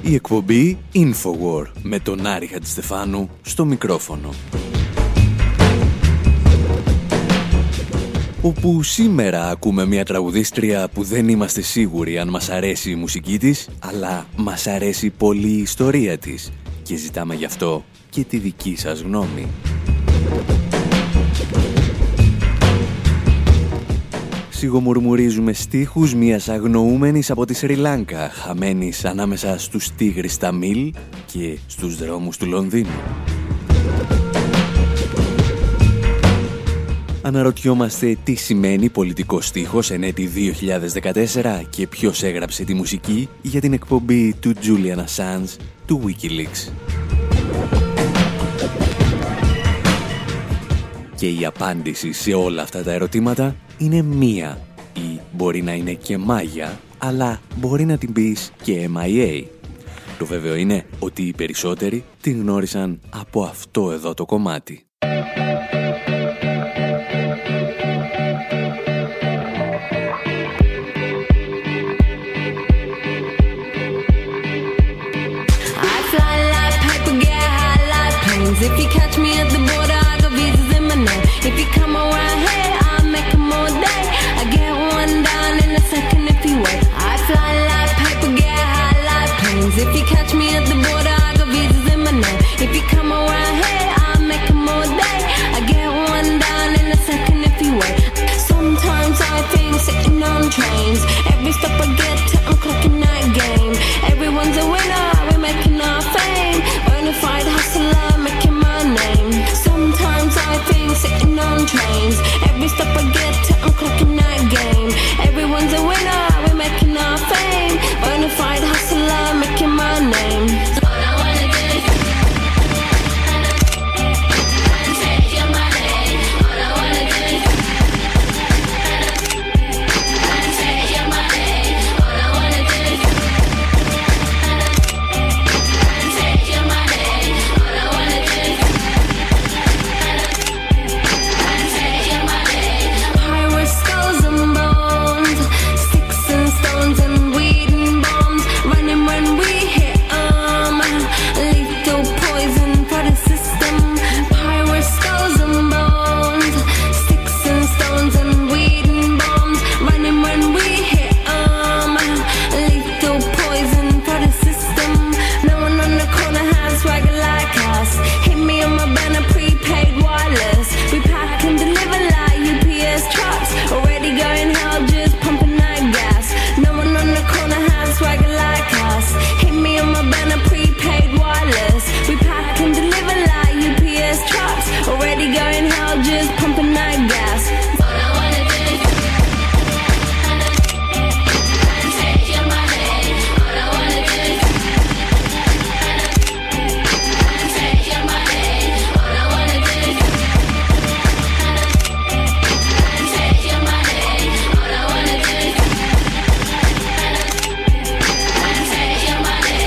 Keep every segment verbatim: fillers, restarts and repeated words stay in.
Η εκπομπή Infowar με τον Άρη Χατζηστεφάνου στο μικρόφωνο. Όπου σήμερα ακούμε μια τραγουδίστρια που δεν είμαστε σίγουροι αν μας αρέσει η μουσική της, αλλά μας αρέσει πολύ η ιστορία της και ζητάμε γι' αυτό και τη δική σας γνώμη. Σιγομουρμουρίζουμε στίχους μιας αγνοούμενης από τη Σρι Λάνκα, χαμένης ανάμεσα στους τίγρης Ταμίλ και στους δρόμους του Λονδίνου. Αναρωτιόμαστε τι σημαίνει πολιτικός στίχος εν έτη δύο χιλιάδες δεκατέσσερα και ποιος έγραψε τη μουσική για την εκπομπή του Julian Assange του WikiLeaks. Και η απάντηση σε όλα αυτά τα ερωτήματα είναι μία, ή μπορεί να είναι και μάγια, αλλά μπορεί να την πεις και εμ άι έι. Το βέβαιο είναι ότι οι περισσότεροι την γνώρισαν από αυτό εδώ το κομμάτι. If you catch me at the border, I got visas in my name. If you come around here, I'll make them all day. I get one down in a second if you wait. I fly like paper, get high like planes. If you catch me at the border, I got visas in my name. If you come around here, I'll make them all day. I get one down in a second if you wait. Sometimes I think sitting on trains. Every stop I get to, I'm clocking that game. Everyone's a winner, we're making our fame. Bonafide hustler, making my name. Sometimes I think sitting on trains. Every stop I get to, I'm clocking that game. Everyone's a winner, we're making our fame. Bonafide hustler, making my name. All I wanna do is take your money. All I wanna do is take your money. All I wanna do is take your money. All I wanna do is take your money. Pirates, skulls and bones, sticks and stones and weed and bombs, running when we hit 'em. Lethal poison for the system. Pirates, skulls and bones, sticks and stones and weed and bombs, running when we hit 'em. Lethal poison for the system. No one on the corner has swagger like us. Hit me on my banner, prepaid wireless. We pack and deliver like U P S trucks. Already going hell, just pumping that gas. No one on the corner has swagger like us. Hit me on my banner, prepaid wireless. We pack and deliver like U P S trucks. Already going hell, just pumping that gas. All I wanna do is take your money. All I wanna do is take your money. All I wanna do is take your money. All I wanna do is take your money.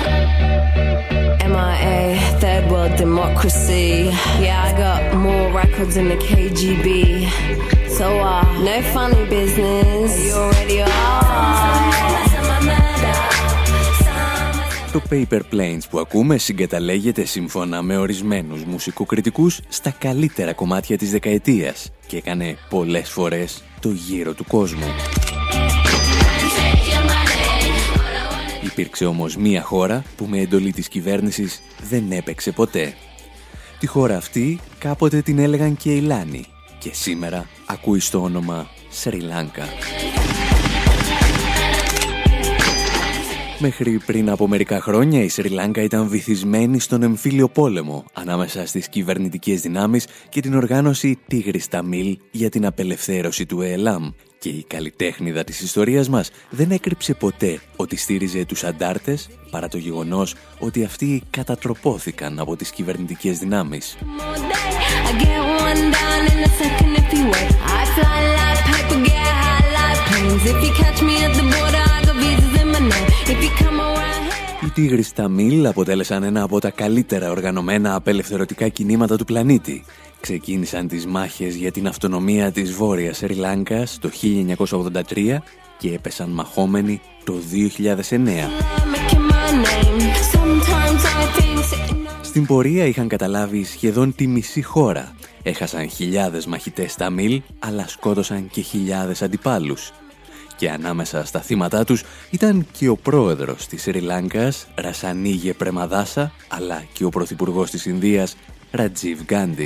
M I A, third world democracy. Yeah, I got more records than the K G B. So uh, no funny business. You already are. Το Paper Planes που ακούμε συγκαταλέγεται σύμφωνα με ορισμένους μουσικοκριτικούς στα καλύτερα κομμάτια της δεκαετίας και έκανε πολλές φορές το γύρο του κόσμου. Υπήρξε όμως μία χώρα που με εντολή της κυβέρνησης δεν έπαιξε ποτέ. Τη χώρα αυτή κάποτε την έλεγαν και οι Λάνοι και σήμερα ακούει στο όνομα Σρι Λάνκα. Μέχρι πριν από μερικά χρόνια η Σρι Λάνκα ήταν βυθισμένη στον εμφύλιο πόλεμο ανάμεσα στις κυβερνητικές δυνάμεις και την οργάνωση Τίγρης Ταμίλ για την απελευθέρωση του ΕΛΑΜ. Και η καλλιτέχνηδα της ιστορίας μας δεν έκρυψε ποτέ ότι στήριζε τους αντάρτες παρά το γεγονός ότι αυτοί κατατροπώθηκαν από τις κυβερνητικές δυνάμεις. Οι Τίγρης Ταμίλ αποτέλεσαν ένα από τα καλύτερα οργανωμένα απελευθερωτικά κινήματα του πλανήτη. Ξεκίνησαν τις μάχες για την αυτονομία της Βόρειας Σρι Λάνκας το χίλια εννιακόσια ογδόντα τρία και έπεσαν μαχόμενοι το δύο χιλιάδες εννέα. Στην πορεία είχαν καταλάβει σχεδόν τη μισή χώρα. Έχασαν χιλιάδες μαχητές Ταμίλ, αλλά σκότωσαν και χιλιάδες αντιπάλους. Και ανάμεσα στα θύματά τους ήταν και ο πρόεδρος της Σρι Λάνκας, Ρασανίγε Πρεμαδάσα, αλλά και ο πρωθυπουργός της Ινδίας, Ρατζίβ Γκάντι.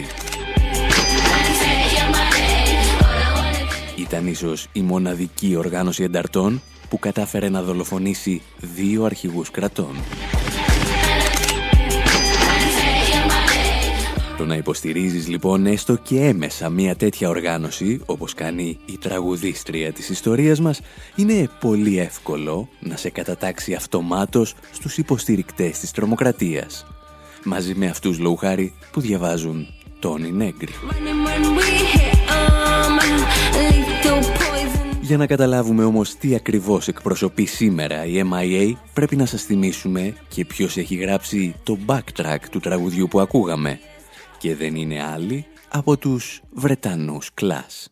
Ήταν ίσως η μοναδική οργάνωση ενταρτών που κατάφερε να δολοφονήσει δύο αρχηγούς κρατών. Το να υποστηρίζεις λοιπόν έστω και έμεσα μια τέτοια οργάνωση, όπως κάνει η τραγουδίστρια της ιστορίας μας, είναι πολύ εύκολο να σε κατατάξει αυτομάτως στους υποστηρικτές της τρομοκρατίας. Μαζί με αυτούς λόγου χάρη που διαβάζουν Τόνι Νέγκρι. Για να καταλάβουμε όμως τι ακριβώς εκπροσωπεί σήμερα η εμ άι έι, πρέπει να σας θυμίσουμε και ποιος έχει γράψει το backtrack του τραγουδιού που ακούγαμε. Και δεν είναι άλλοι από τους Βρετανούς Clash.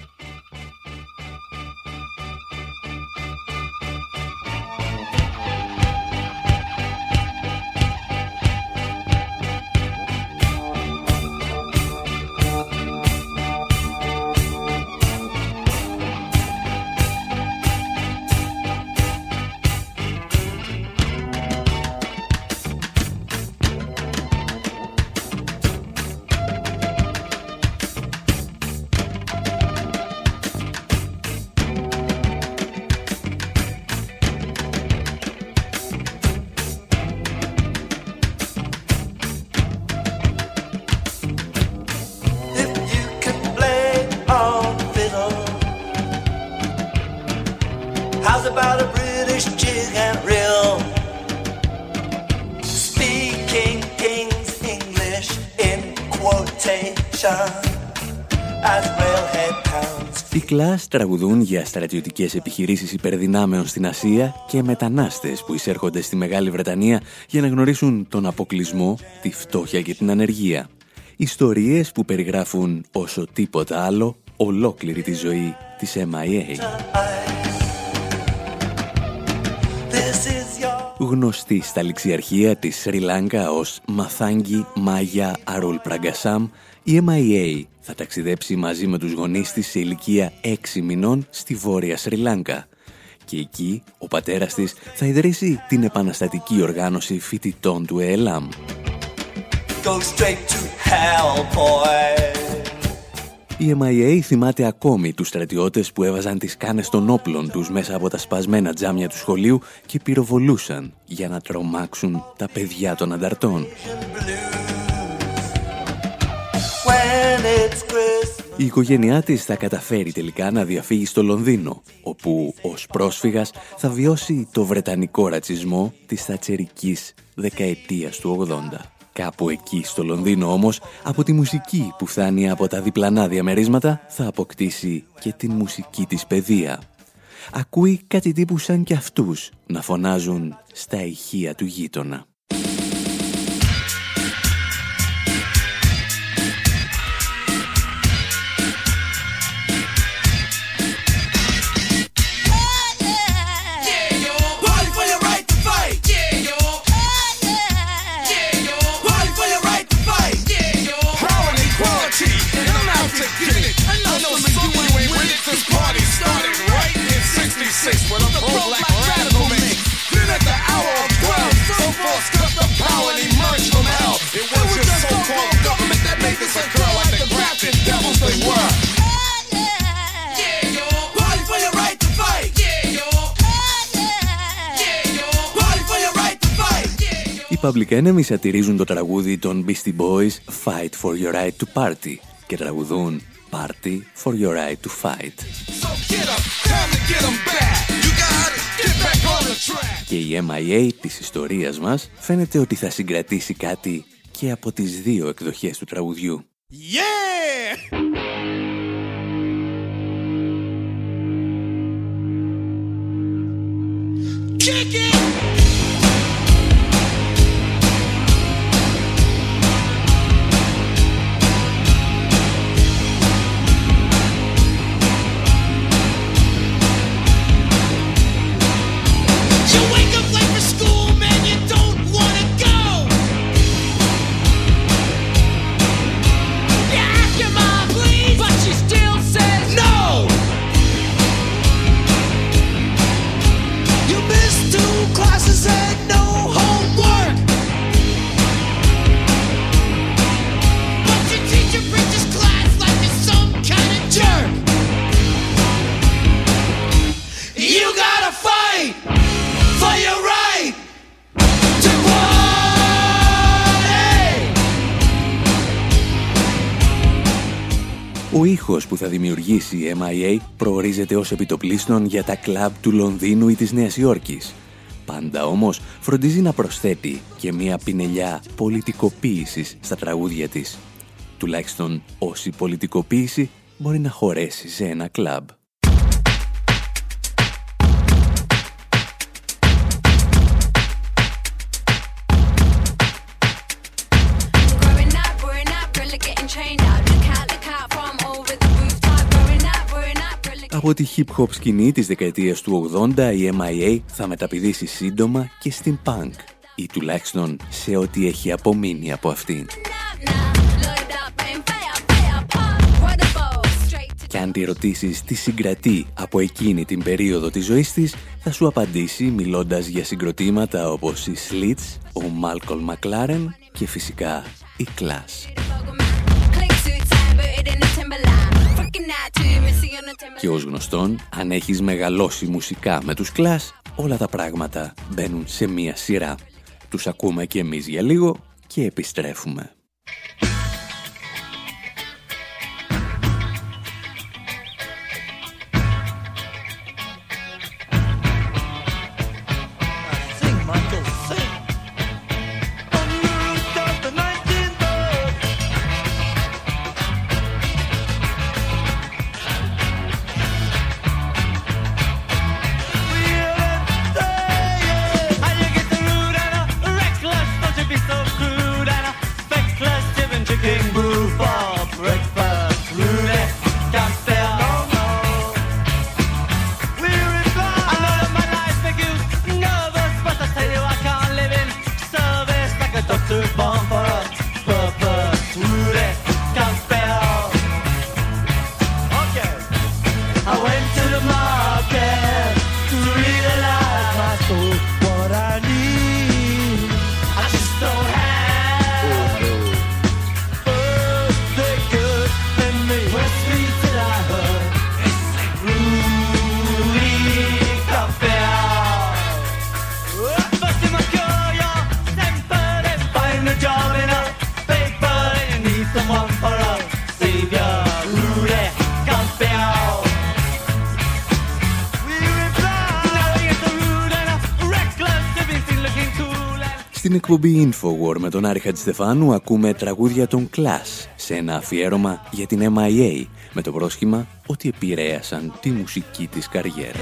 Οι Clash τραγουδούν για στρατιωτικές επιχειρήσεις υπερδυνάμεων στην Ασία και μετανάστες που εισέρχονται στη Μεγάλη Βρετανία για να γνωρίσουν τον αποκλεισμό, τη φτώχεια και την ανεργία. Ιστορίες που περιγράφουν όσο τίποτα άλλο ολόκληρη τη ζωή της εμ άι έι. Γνωστή στα ληξιαρχεία της Σρι Λάνκα ως Μαθάνγκη Μάγια Αρούλ Πραγκασάμ, η εμ άι έι θα ταξιδέψει μαζί με τους γονείς της σε ηλικία έξι μηνών στη Βόρεια Σρι Λάνκα. Και εκεί ο πατέρας της θα ιδρύσει την επαναστατική οργάνωση φοιτητών του ι ελ εμ. Η εμ άι έι θυμάται ακόμη τους στρατιώτες που έβαζαν τις κάνες των όπλων τους μέσα από τα σπασμένα τζάμια του σχολείου και πυροβολούσαν για να τρομάξουν τα παιδιά των ανταρτών. Η οικογένειά της θα καταφέρει τελικά να διαφύγει στο Λονδίνο, όπου ως πρόσφυγας θα βιώσει το βρετανικό ρατσισμό της θατσερικής δεκαετίας του ογδόντα. Κάπου εκεί στο Λονδίνο όμως, από τη μουσική που φτάνει από τα διπλανά διαμερίσματα, θα αποκτήσει και την μουσική της παιδεία. Ακούει κάτι τύπου σαν κι αυτούς να φωνάζουν στα ηχεία του γείτονα. When I'm pro-black radical mix, then at the hour of twelve, so forth cut the power and emerge from hell. It was your so-called government that made this occur, like the grafted devils they were. Yeah, yo, party for your right to fight. Yeah, yo, yeah, yo, party for your right to fight. Οι Public Enemy σατηρίζουν το τραγούδι των Beastie Boys Fight for your right to party και τραγουδούν Party for your right to fight. So get up, time to get 'em back. You got it, get back on the track. Και η εμ άι έι της ιστορίας μας φαίνεται ότι θα συγκρατήσει κάτι και από τις δύο εκδοχές του τραγουδιού. Yeah! Kick it! You wake up late for school, man, you don't wanna go. Ο ήχος που θα δημιουργήσει η εμ άι έι προορίζεται ως επιτοπλίστων για τα κλαμπ του Λονδίνου ή της Νέας Υόρκης. Πάντα όμως φροντίζει να προσθέτει και μία πινελιά πολιτικοποίησης στα τραγούδια της. Τουλάχιστον όση πολιτικοποίηση μπορεί να χωρέσει σε ένα κλαμπ. Από τη hip-hop σκηνή της δεκαετίας του ογδόντα η εμ άι έι θα μεταπηδήσει σύντομα και στην punk, ή τουλάχιστον σε ό,τι έχει απομείνει από αυτήν. Και αν τη ρωτήσεις τι συγκρατεί από εκείνη την περίοδο της ζωής της, θα σου απαντήσει μιλώντας για συγκροτήματα όπως οι Slits, ο Malcolm McLaren και φυσικά η Clash. Και ως γνωστόν, αν έχεις μεγαλώσει μουσικά με τους Clash, όλα τα πράγματα μπαίνουν σε μία σειρά. Τους ακούμε και εμείς για λίγο και επιστρέφουμε. Στην εκπομπή Infowar με τον Άρη Χατζηστεφάνου ακούμε τραγούδια των Clash σε ένα αφιέρωμα για την εμ άι έι με το πρόσχημα ότι επηρέασαν τη μουσική της καριέρα.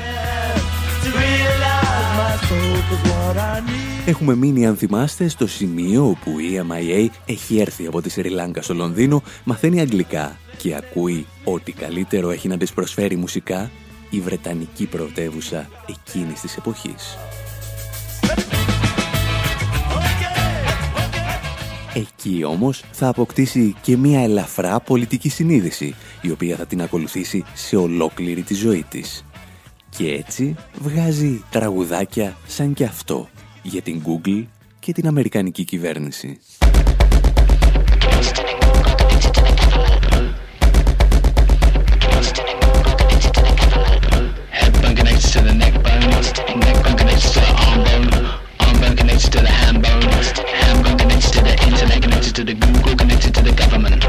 Έχουμε μείνει, αν θυμάστε, στο σημείο όπου η εμ άι έι έχει έρθει από τη Σρι Λάγκα στο Λονδίνο, μαθαίνει αγγλικά και ακούει ό,τι καλύτερο έχει να της προσφέρει μουσικά η βρετανική πρωτεύουσα εκείνης της εποχής. Εκεί όμως θα αποκτήσει και μία ελαφρά πολιτική συνείδηση, η οποία θα την ακολουθήσει σε ολόκληρη τη ζωή της. Και έτσι βγάζει τραγουδάκια σαν και αυτό για την Google και την αμερικανική κυβέρνηση. To the ham bone, ham bone connected to the internet, connected to the Google, connected to the government.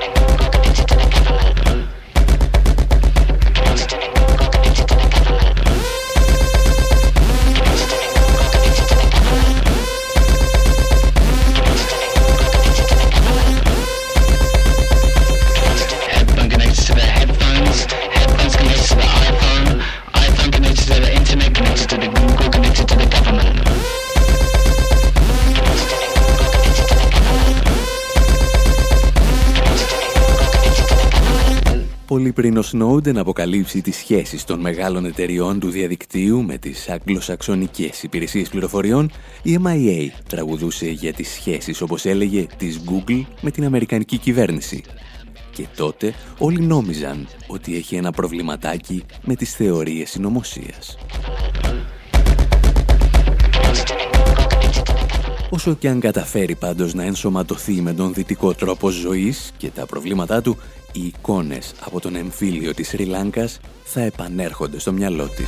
Headphone connected to the headphones, headphones connected to the iPhone, iPhone connected to the internet, connected to the Google, connected to the government. Πολύ πριν ο Snowden αποκαλύψει τις σχέσεις των μεγάλων εταιριών του διαδικτύου με τις αγγλοσαξονικές υπηρεσίες πληροφοριών, η εμ άι έι τραγουδούσε για τις σχέσεις, όπως έλεγε, της Google με την αμερικανική κυβέρνηση. Και τότε όλοι νόμιζαν ότι έχει ένα προβληματάκι με τις θεωρίες συνωμοσίας. Όσο και αν καταφέρει πάντως να ενσωματωθεί με τον δυτικό τρόπο ζωής και τα προβλήματά του, οι εικόνες από τον εμφύλιο της Σρι Λάνκας θα επανέρχονται στο μυαλό της.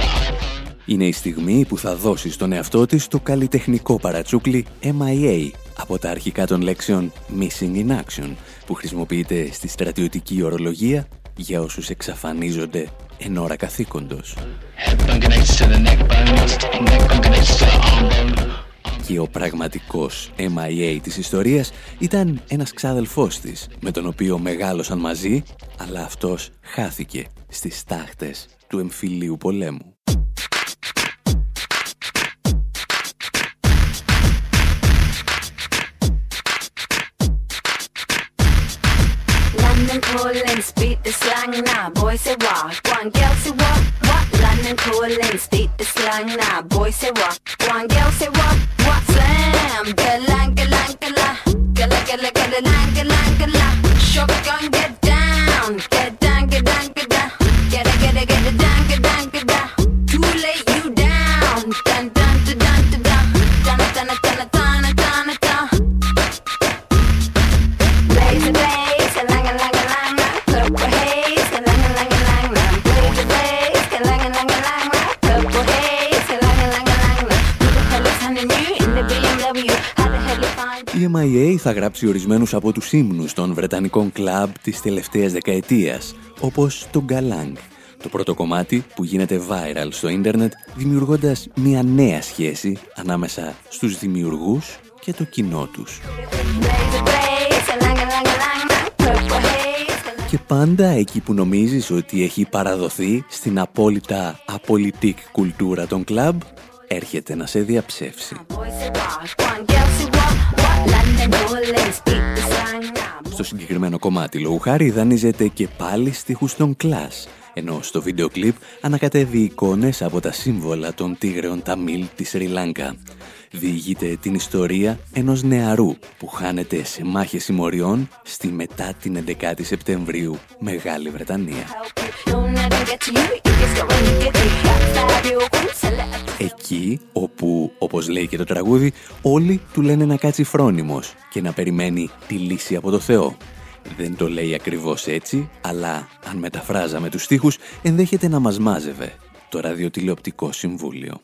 Είναι η στιγμή που θα δώσει στον εαυτό της το καλλιτεχνικό παρατσούκλι εμ άι έι από τα αρχικά των λέξεων missing in action, που χρησιμοποιείται στη στρατιωτική ορολογία για όσους εξαφανίζονται εν ώρα καθήκοντος. Και ο πραγματικός εμ άι έι της ιστορίας ήταν ένας ξάδελφός της, με τον οποίο μεγάλωσαν μαζί, αλλά αυτός χάθηκε στις τάχτες του εμφυλίου πολέμου. London calling, speak the slang now. Boy say what? One girl say what? What? London calling, speak the slang now. Boy say what? One girl say what? What? Slam. Galang, galang, galang. Gala, gala, gala, lang, galang, galang. Shotgun, get down. Get down, get down, get down. Get it, get it, get it down, get down, get down. Too late, you down. Dun, dun, dun, dun, dun, dun. Dun, dun, dun, dun, dun, dun, dun. Blaze, blaze. Η εμ άι έι θα γράψει ορισμένους από τους ύμνους των βρετανικών κλαμπ της τελευταίας δεκαετίας, όπως το Galang, το πρώτο κομμάτι που γίνεται viral στο ίντερνετ, δημιουργώντας μια νέα σχέση ανάμεσα στους δημιουργούς και το κοινό τους. Και πάντα εκεί που νομίζεις ότι έχει παραδοθεί στην απόλυτα απολυτικ κουλτούρα των κλαμπ, έρχεται να σε διαψεύσει. Στο συγκεκριμένο κομμάτι, λόγου χάρη, δανείζεται και πάλι στίχους των Clash, ενώ στο βίντεο κλιπ ανακατεύει εικόνες από τα σύμβολα των τίγρεων Ταμίλ της Σρι Λάνκα. Διηγείται την ιστορία ενός νεαρού που χάνεται σε μάχες συμμοριών στη μετά την έντεκα Σεπτεμβρίου Μεγάλη Βρετανία. Εκεί όπου, όπως λέει και το τραγούδι, όλοι του λένε να κάτσει φρόνιμος και να περιμένει τη λύση από το Θεό. Δεν το λέει ακριβώς έτσι, αλλά αν μεταφράζαμε τους στίχους, ενδέχεται να μας μάζευε το ραδιοτηλεοπτικό συμβούλιο.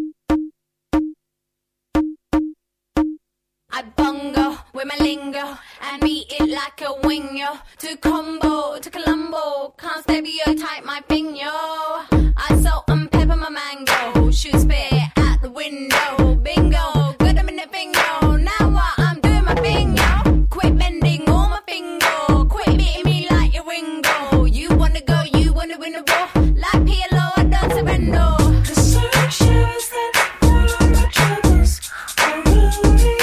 I bongo with my lingo and beat it like a wingo. To combo, to Colombo, can't stereotype my bingo. I salt and pepper my mango, shoot spit at the window. Bingo, good I'm in the bingo. Now what I'm doing my bingo. Quit bending all my finger, quit beating me like your Ringo. You wanna go, you wanna win the war. Like P L O, I don't surrender. The search shows that all of my troubles are moving.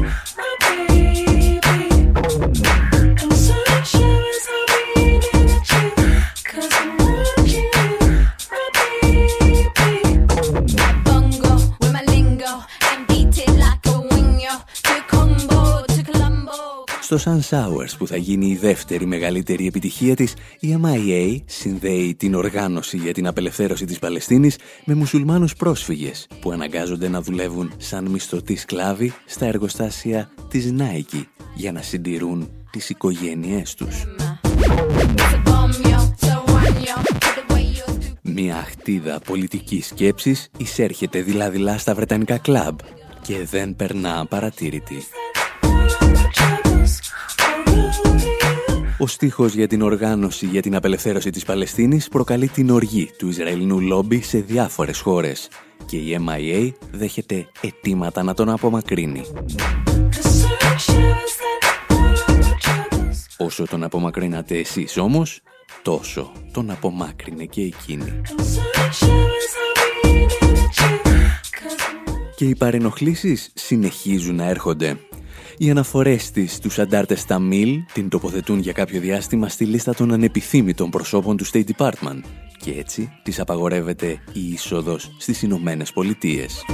Στο Sunshowers, που θα γίνει η δεύτερη μεγαλύτερη επιτυχία της, η εμ άι έι συνδέει την οργάνωση για την απελευθέρωση της Παλαιστίνης με μουσουλμάνους πρόσφυγες που αναγκάζονται να δουλεύουν σαν μισθωτοί σκλάβοι στα εργοστάσια της Nike για να συντηρούν τις οικογένειές τους. Μια αχτίδα πολιτικής σκέψης εισέρχεται δειλά-δειλά στα βρετανικά κλαμπ και δεν περνά παρατήρητη. Ο στίχος για την οργάνωση για την απελευθέρωση της Παλαιστίνης προκαλεί την οργή του Ισραηλινού λόμπι σε διάφορες χώρες και η εμ άι έι δέχεται αιτήματα να τον απομακρύνει. Όσο τον απομακρύνατε εσείς όμως, τόσο τον απομάκρυνε και εκείνη. Και οι παρενοχλήσεις συνεχίζουν να έρχονται. Οι αναφορές της στους αντάρτες Ταμίλ την τοποθετούν για κάποιο διάστημα στη λίστα των ανεπιθύμητων προσώπων του State Department και έτσι της απαγορεύεται η είσοδος στις Ηνωμένες Πολιτείες.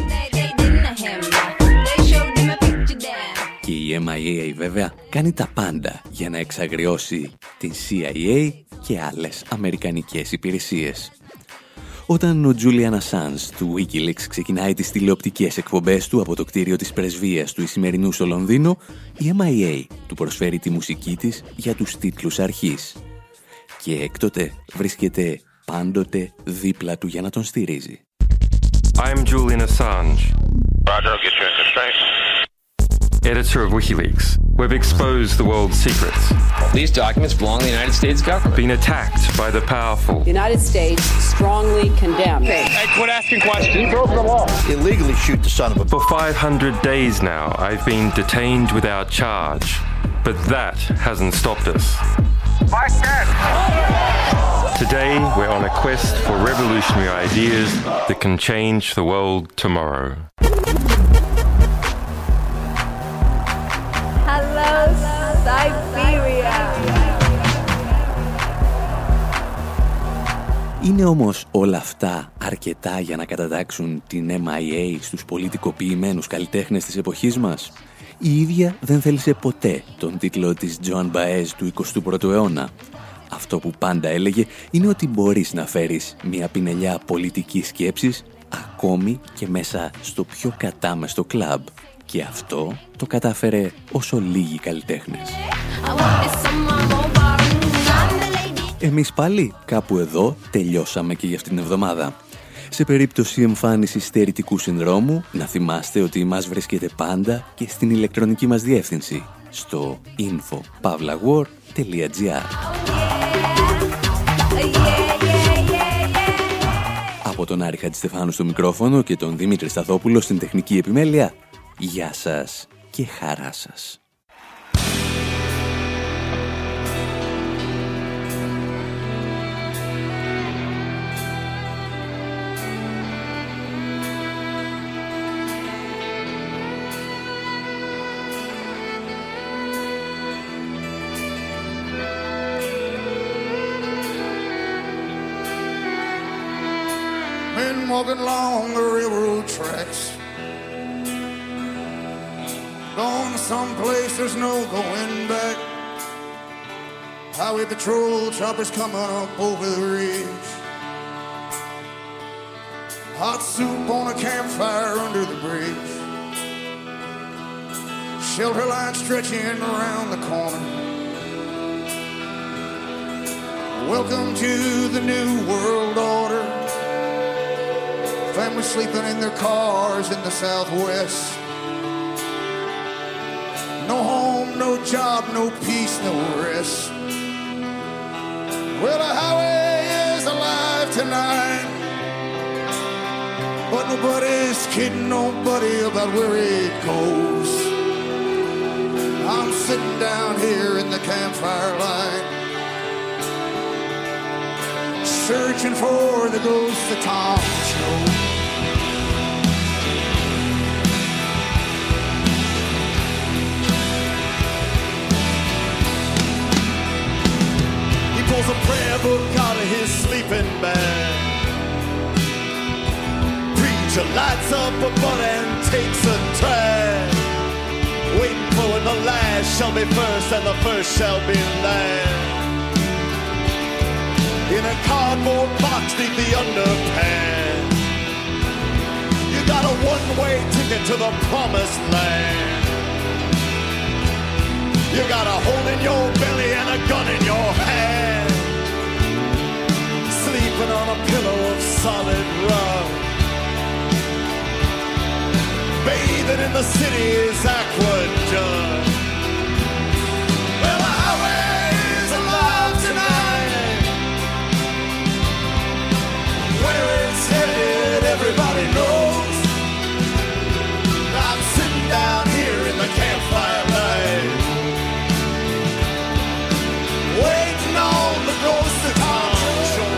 Και η εμ άι έι βέβαια κάνει τα πάντα για να εξαγριώσει την σι άι έι και άλλες αμερικανικές υπηρεσίες. Όταν ο Julian Assange του Wikileaks ξεκινάει τις τηλεοπτικές εκπομπές του από το κτίριο της πρεσβείας του Ισημερινού στο Λονδίνο, η εμ άι έι του προσφέρει τη μουσική της για τους τίτλους αρχής. Και έκτοτε βρίσκεται πάντοτε δίπλα του για να τον στηρίζει. I'm Julian Assange. Roger, I'll get you into space. editor of WikiLeaks. We've exposed the world's secrets. These documents belong to the United States government. Been attacked by the powerful. The United States strongly condemns. Hey, quit asking questions. He broke the law. Illegally shoot the son of a... For five hundred days now, I've been detained without charge. But that hasn't stopped us. Today, we're on a quest for revolutionary ideas that can change the world tomorrow. Hello, Siberia. Είναι όμως όλα αυτά αρκετά για να κατατάξουν την εμ άι έι στους πολιτικοποιημένους καλλιτέχνες της εποχής μας? Η ίδια δεν θέλησε ποτέ τον τίτλο της Joan Baez του εικοστού πρώτου αιώνα. Αυτό που πάντα έλεγε είναι ότι μπορείς να φέρεις μια πινελιά πολιτικής σκέψης ακόμη και μέσα στο πιο κατάμεστο κλαμπ. Και αυτό το κατάφερε όσο λίγοι καλλιτέχνες. Εμείς πάλι κάπου εδώ τελειώσαμε και για αυτήν την εβδομάδα. Σε περίπτωση εμφάνισης στερητικού συνδρόμου, να θυμάστε ότι μας βρίσκεται πάντα και στην ηλεκτρονική μας διεύθυνση, στο info pavla war dot gr. Από τον Άρη Χατζηστεφάνου στο μικρόφωνο και τον Δημήτρη Σταθόπουλο στην τεχνική επιμέλεια, γεια σας και χαρά σας. Walking along the railroad tracks, going to some place there's no going back. Highway patrol choppers coming up over the ridge. Hot soup on a campfire under the bridge. Shelter line stretching around the corner. Welcome to the new world order. Families sleeping in their cars in the Southwest. No home, no job, no peace, no rest. Well, the highway is alive tonight, but nobody's kidding nobody about where it goes. I'm sitting down here in the campfire light, searching for the ghost of Tom Show. He pulls a prayer book out of his sleeping bag. Preacher lights up a butt and takes a drag, waiting for when the last shall be first and the first shall be last. In a cardboard box neath the underpants, you got a one-way ticket to the promised land. You got a hole in your belly and a gun in your hand, sleeping on a pillow of solid rock, bathing in the city's aqueduct. Well, the highway is alive tonight. Where it's headed, everybody knows. I'm sitting down here in the campfire light, waiting on the ghost of Tom Show.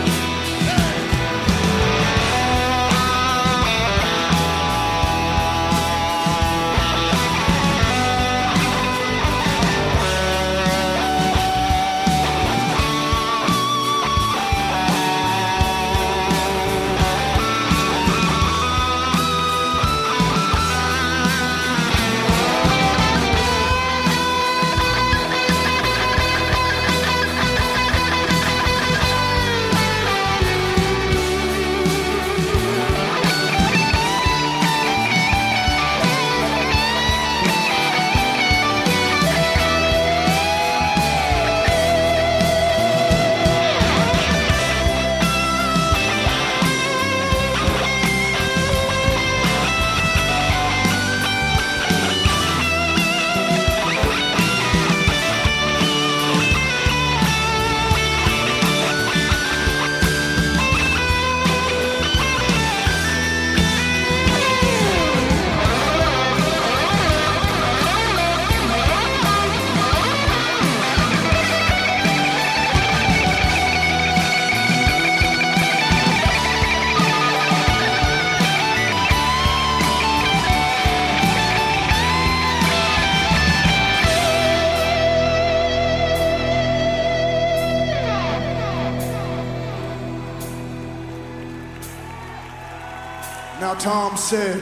Now Tom said,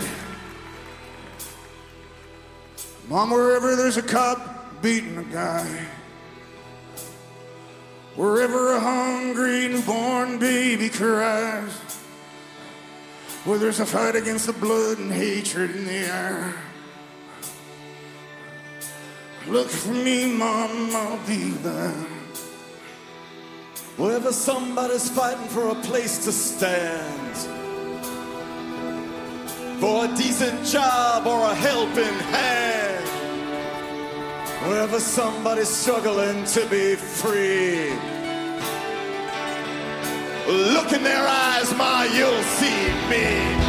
Mom, wherever there's a cop beating a guy, wherever a hungry newborn baby cries, where there's a fight against the blood and hatred in the air, look for me, Mom, I'll be there. Wherever somebody's fighting for a place to stand, for a decent job or a helping hand, wherever somebody's struggling to be free, look in their eyes, Ma, you'll see me.